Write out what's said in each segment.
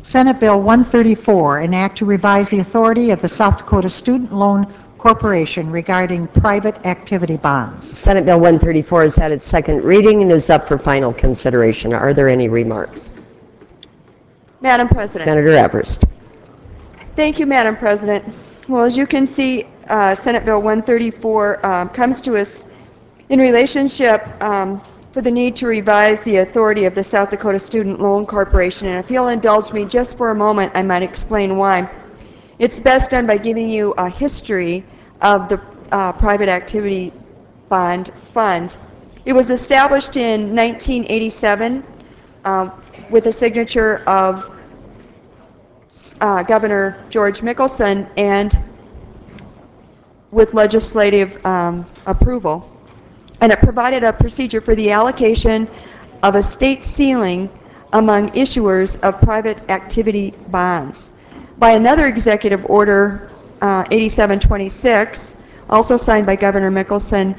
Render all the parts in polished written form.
Senate Bill 134, an act to revise the authority of the South Dakota Student Loan Corporation regarding private activity bonds. Senate Bill 134 has had its second reading and is up for final consideration. Are there any remarks? Madam President. Senator Everest. Thank you, Madam President. Well, as you can see, Senate Bill 134 comes to us in relationship for the need to revise the authority of the South Dakota Student Loan Corporation. And if you'll indulge me just for a moment, I might explain why. It's best done by giving you a history of the Private Activity Bond Fund. It was established in 1987 with the signature of Governor George Mickelson and with legislative approval. And it provided a procedure for the allocation of a state ceiling among issuers of private activity bonds. By another executive order, 8726, also signed by Governor Mickelson,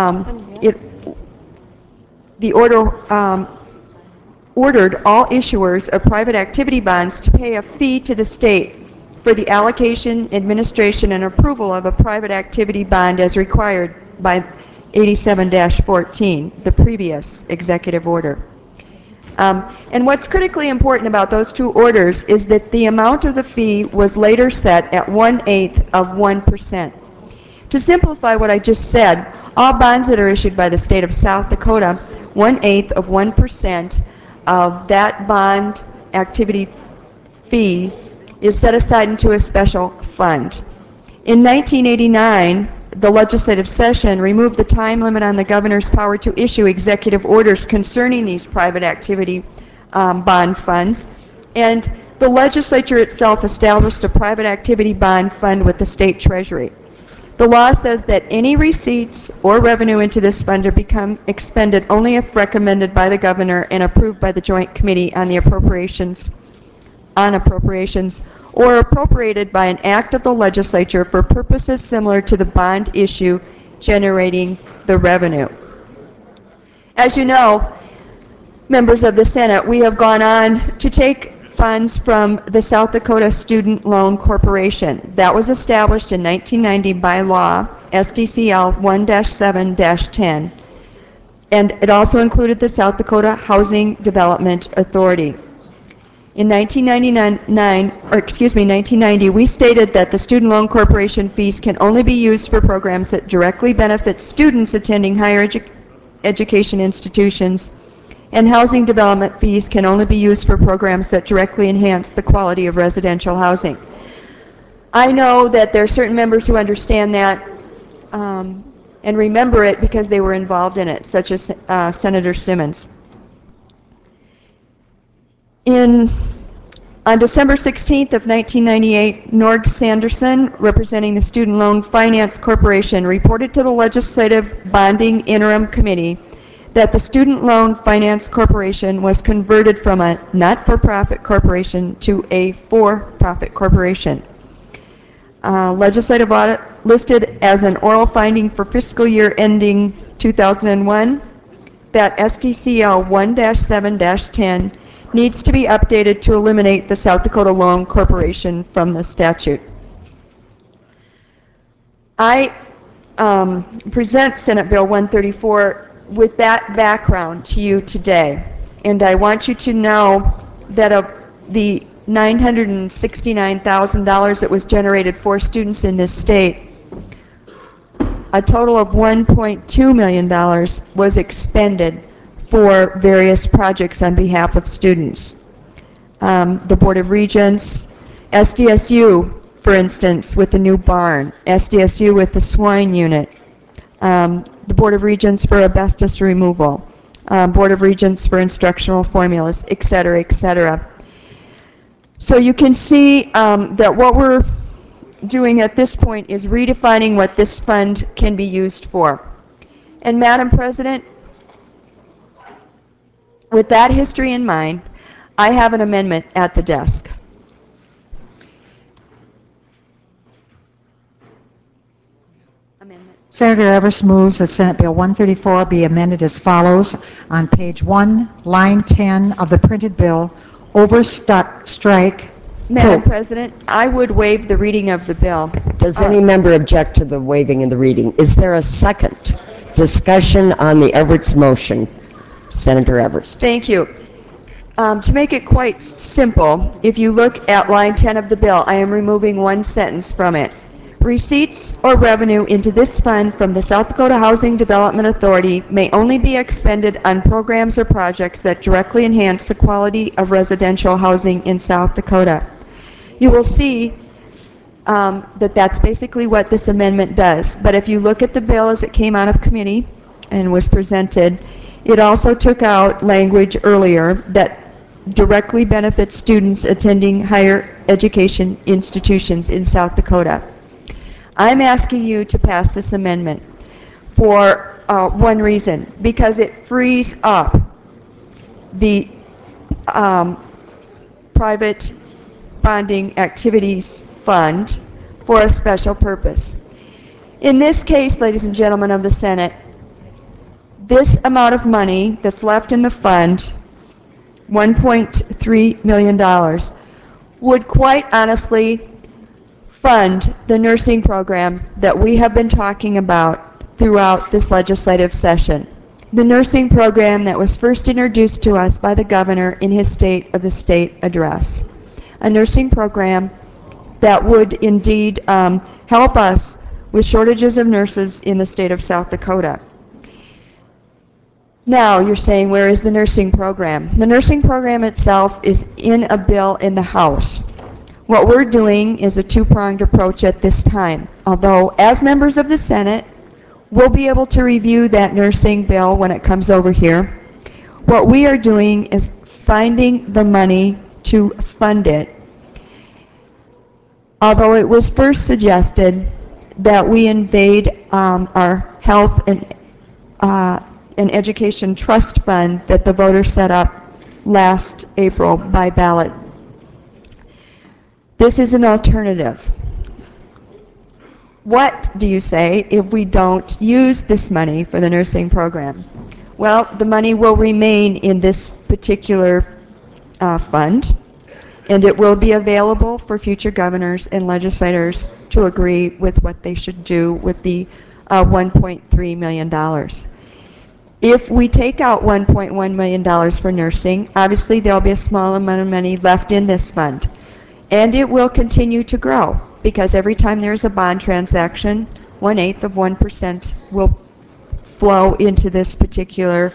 the order ordered all issuers of private activity bonds to pay a fee to the state for the allocation, administration, and approval of a private activity bond as required by 87-14, the previous executive order. And what's critically important about those two orders is that the amount of the fee was later set at 1/8 of 1%. To simplify what I just said, all bonds that are issued by the state of South Dakota, 1/8 of 1% of that bond activity fee is set aside into a special fund. In 1989, the legislative session removed the time limit on the governor's power to issue executive orders concerning these private activity bond funds, and the legislature itself established a private activity bond fund with the state treasury. The law says that any receipts or revenue into this fund are become expended only if recommended by the governor and approved by the Joint Committee on the Appropriations or appropriated by an act of the legislature for purposes similar to the bond issue generating the revenue. As you know, members of the Senate, we have gone on to take funds from the South Dakota Student Loan Corporation. That was established in 1990 by law, SDCL 1-7-10, and it also included the South Dakota Housing Development Authority. In 1990, we stated that the Student Loan Corporation fees can only be used for programs that directly benefit students attending higher education institutions, and housing development fees can only be used for programs that directly enhance the quality of residential housing. I know that there are certain members who understand that and remember it because they were involved in it, such as Senator Simmons. On December 16th of 1998, Norg Sanderson, representing the Student Loan Finance Corporation, reported to the Legislative Bonding Interim Committee that the Student Loan Finance Corporation was converted from a not-for-profit corporation to a for-profit corporation. Legislative audit listed as an oral finding for fiscal year ending 2001 that SDCL 1-7-10 needs to be updated to eliminate the South Dakota Loan Corporation from the statute. I present Senate Bill 134 with that background to you today, and I want you to know that of the $969,000 that was generated for students in this state, a total of $1.2 million was expended for various projects on behalf of students. The Board of Regents, SDSU, for instance, with the new barn, SDSU with the swine unit, the Board of Regents for asbestos removal, Board of Regents for instructional formulas, et cetera, et cetera. So you can see that what we're doing at this point is redefining what this fund can be used for. And Madam President, with that history in mind, I have an amendment at the desk. Senator Everest moves that Senate Bill 134 be amended as follows. On page 1, line 10 of the printed bill, strike. Madam President, I would waive the reading of the bill. Does any member object to the waiving of the reading? Is there a second discussion on the Everett's motion? Senator Everett. Thank you. To make it quite simple, if you look at line 10 of the bill, I am removing one sentence from it. Receipts or revenue into this fund from the South Dakota Housing Development Authority may only be expended on programs or projects that directly enhance the quality of residential housing in South Dakota. You will see that that's basically what this amendment does. But if you look at the bill as it came out of committee and was presented, it also took out language earlier that directly benefits students attending higher education institutions in South Dakota. I'm asking you to pass this amendment for one reason, because it frees up the private bonding activities fund for a special purpose. In this case, ladies and gentlemen of the Senate, this amount of money that's left in the fund, $1.3 million, would quite honestly fund the nursing programs that we have been talking about throughout this legislative session. The nursing program that was first introduced to us by the governor in his State of the State address. A nursing program that would indeed help us with shortages of nurses in the state of South Dakota. Now, you're saying, where is the nursing program? The nursing program itself is in a bill in the House. What we're doing is a two-pronged approach at this time. Although, as members of the Senate, we'll be able to review that nursing bill when it comes over here. What we are doing is finding the money to fund it. Although it was first suggested that we invade our health and education trust fund that the voters set up last April by ballot. This is an alternative. What do you say if we don't use this money for the nursing program? Well, the money will remain in this particular fund, and it will be available for future governors and legislators to agree with what they should do with the $1.3 million. If we take out $1.1 million for nursing, obviously there will be a small amount of money left in this fund. And it will continue to grow, because every time there's a bond transaction, 1/8 of 1% will flow into this particular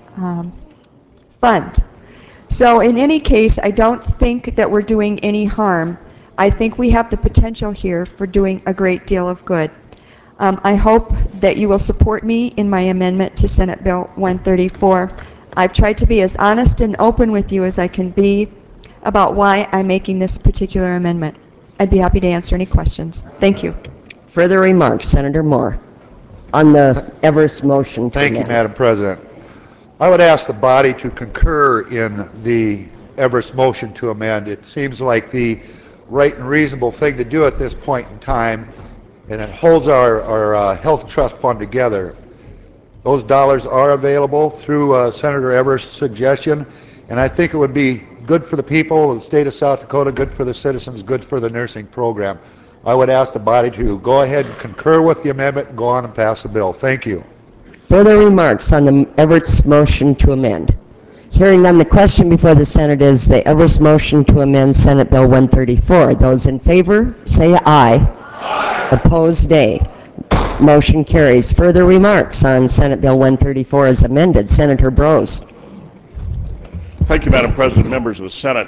fund. So in any case, I don't think that we're doing any harm. I think we have the potential here for doing a great deal of good. I hope that you will support me in my amendment to Senate Bill 134. I've tried to be as honest and open with you as I can be about why I'm making this particular amendment. I'd be happy to answer any questions. Thank you. Further remarks, Senator Moore, on the Everett's motion. Thank you, Madam President. I would ask the body to concur in the Everett's motion to amend. It seems like the right and reasonable thing to do at this point in time, and it holds our health trust fund together. Those dollars are available through Senator Everett's suggestion, and I think it would be good for the people of the state of South Dakota, good for the citizens, good for the nursing program. I would ask the body to go ahead and concur with the amendment and go on and pass the bill. Thank you. Further remarks on the Everett's motion to amend? Hearing none, the question before the Senate is the Everett's motion to amend Senate Bill 134. Those in favor, say aye. Aye. Opposed, nay. Motion carries. Further remarks on Senate Bill 134 as amended. Senator Brose. Thank you, Madam President, members of the Senate.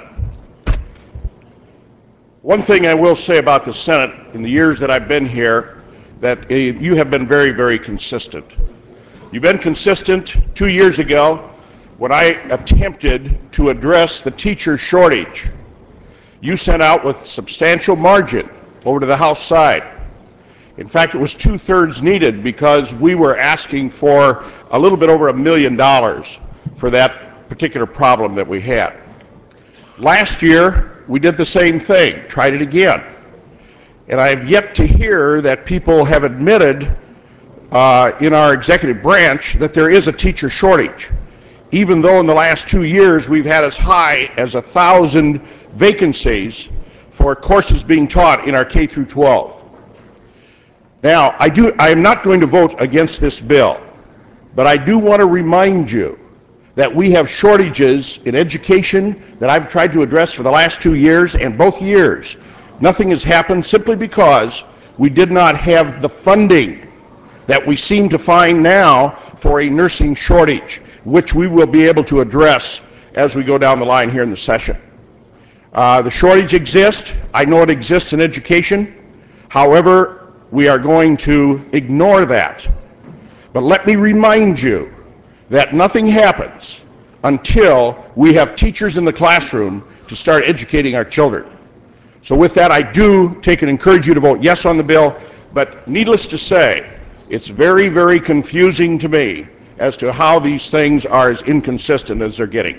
One thing I will say about the Senate in the years that I've been here, that you have been very, very consistent. You've been consistent 2 years ago when I attempted to address the teacher shortage. You sent out with substantial margin over to the House side. In fact, it was 2/3 needed because we were asking for a little bit over $1 million for that particular problem that we had. Last year, we did the same thing, tried it again. And I have yet to hear that people have admitted in our executive branch that there is a teacher shortage. even though in the last 2 years we've had as high as 1,000 vacancies for courses being taught in our K through 12. Now, I am not going to vote against this bill, but I do want to remind you that we have shortages in education that I've tried to address for the last 2 years, and both years nothing has happened simply because we did not have the funding that we seem to find now for a nursing shortage, which we will be able to address as we go down the line here in the session. The shortage exists. I know it exists in education. However, we are going to ignore that. But let me remind you that nothing happens until we have teachers in the classroom to start educating our children. So with that, I do encourage you to vote yes on the bill, but needless to say, it's very, very confusing to me as to how these things are as inconsistent as they're getting.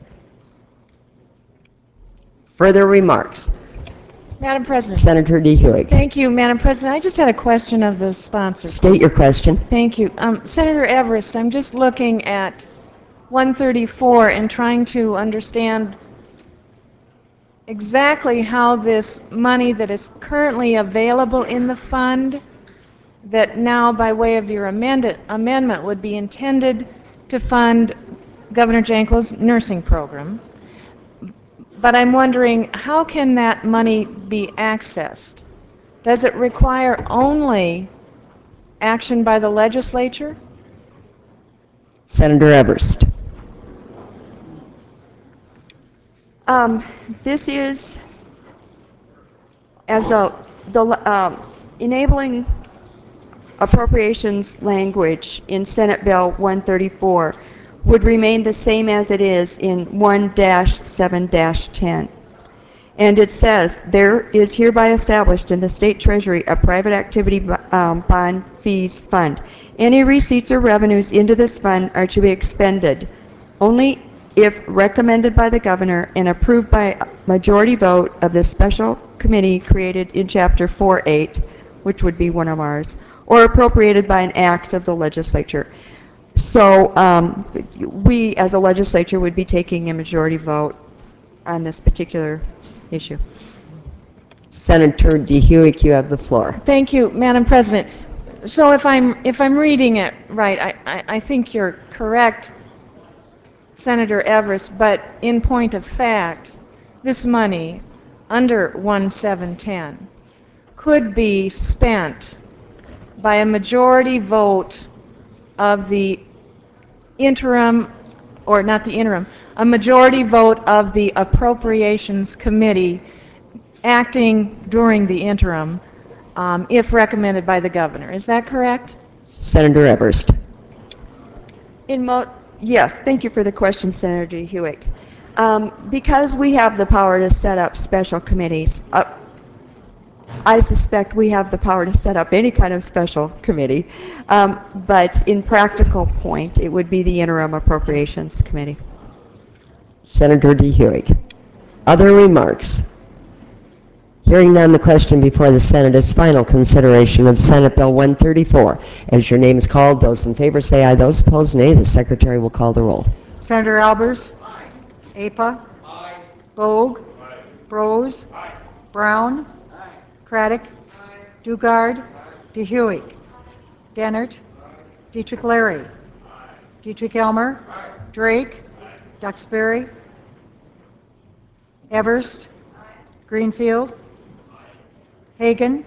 Further remarks? Madam President. Senator DeHuig. Thank you, Madam President. I just had a question of the sponsor. State your question. Thank you. Senator Everest, I'm just looking at 134 and trying to understand exactly how this money that is currently available in the fund, that now by way of your amendment would be intended to fund Governor Janko's nursing program. But I'm wondering, how can that money be accessed? Does it require only action by the legislature? Senator Everest. This is, as the enabling appropriations language in Senate Bill 134 would remain the same as it is in 1-7-10. And it says, there is hereby established in the State Treasury a private activity bond fees fund. Any receipts or revenues into this fund are to be expended only if recommended by the governor and approved by a majority vote of the special committee created in Chapter 4.8, which would be one of ours, or appropriated by an act of the legislature. So we, as a legislature, would be taking a majority vote on this particular issue. Senator DeHuig, you have the floor. Thank you, Madam President. So if I'm reading it right, I think you're correct, Senator Everest, but in point of fact, this money under 1-7-10 could be spent by a majority vote of the interim, or not the interim, a majority vote of the Appropriations Committee acting during the interim, if recommended by the governor. Is that correct? Senator Everest. Yes, thank you for the question, Senator Hewitt. Because we have the power to set up special committees, I suspect we have the power to set up any kind of special committee, but in practical point, it would be the Interim Appropriations Committee. Senator DeHuig. Other remarks? Hearing none, the question before the Senate is final consideration of Senate Bill 134. As your name is called, those in favor say aye, those opposed nay. The Secretary will call the roll. Senator Albers? Apa? Bogue? Brose? Brown? Craddock? Dugard? DeHuig? Dennert? Dietrich Larry? Dietrich Elmer? Drake? Duxbury? Everst? Greenfield? Hagan?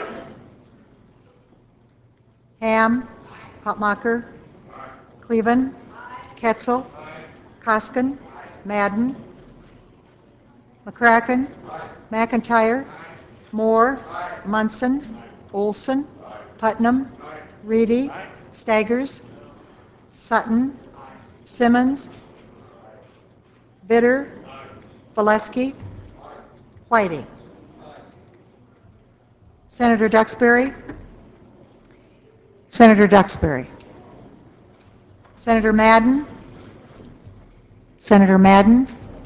Ham? Hotmacher? Cleveland? Ketzel? Koskin? Madden? McCracken? McIntyre? Moore? Munson? Olson? Putnam? Reedy? Staggers? Sutton? Simmons? Bitter? Valesky? Whiting? Senator Duxbury? Senator Duxbury? Senator Madden? Senator Madden?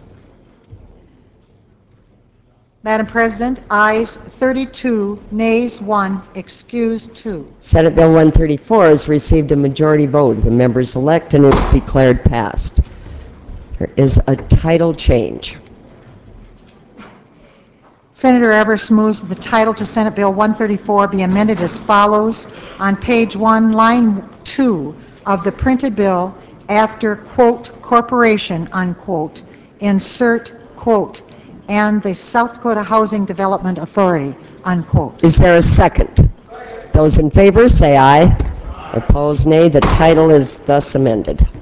Madam President, ayes 32, nays 1, excused 2. Senate Bill 134 has received a majority vote of the members elect and is declared passed. There is a title change. Senator Everest moves that the title to Senate Bill 134 be amended as follows. On page 1, line 2 of the printed bill, after, quote, corporation, unquote, insert, quote, and the South Dakota Housing Development Authority, unquote. Is there a second? Those in favor say aye. Opposed, nay. The title is thus amended.